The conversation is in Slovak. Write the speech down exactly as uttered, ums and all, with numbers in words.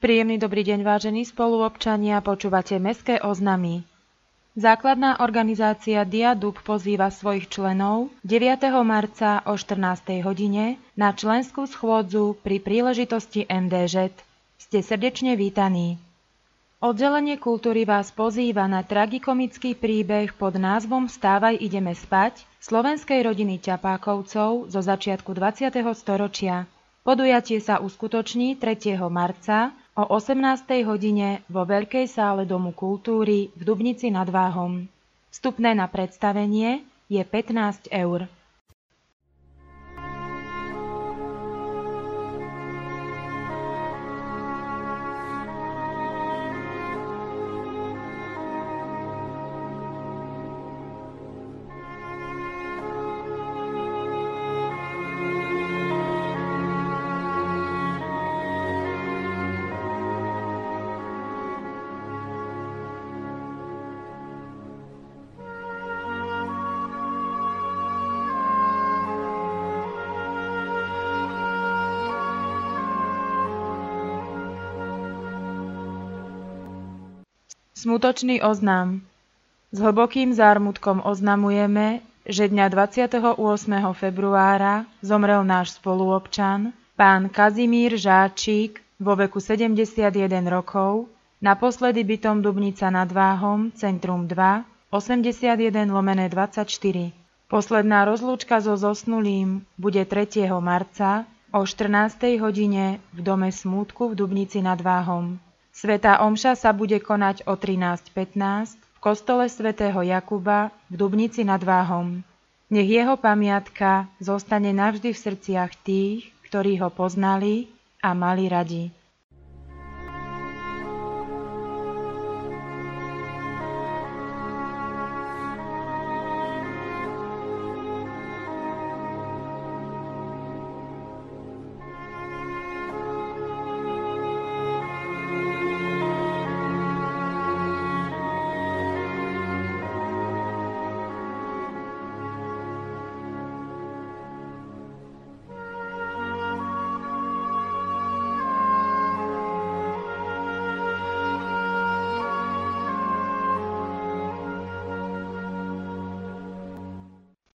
Príjemný dobrý deň, vážení spoluobčania, počúvate Mestské oznamy. Základná organizácia Diadub pozýva svojich členov deviateho marca o štrnástej hodine na členskú schôdzu pri príležitosti em dé žet. Ste srdečne vítaní. Oddelenie kultúry vás pozýva na tragikomický príbeh pod názvom Vstávaj, ideme spať slovenskej rodiny Ťapákovcov zo začiatku dvadsiateho storočia. Podujatie sa uskutoční tretieho marca o osemnástej hodine vo Veľkej sále Domu kultúry v Dubnici nad Váhom. Vstupné na predstavenie je pätnásť eur. Smutočný oznam. S hlbokým zármutkom oznamujeme, že dňa dvadsiateho ôsmeho februára zomrel náš spoluobčan, pán Kazimír Žáčik vo veku sedemdesiatjeden rokov, naposledy bytom Dubnica nad Váhom, Centrum dva, osemdesiatjeden lomené dvadsaťštyri. Posledná rozlúčka so zosnulým bude tretieho marca o štrnástej hodine v Dome smútku v Dubnici nad Váhom. Svätá omša sa bude konať o trinásť pätnásť v kostole svätého Jakuba v Dubnici nad Váhom. Nech jeho pamiatka zostane navždy v srdciach tých, ktorí ho poznali a mali radi.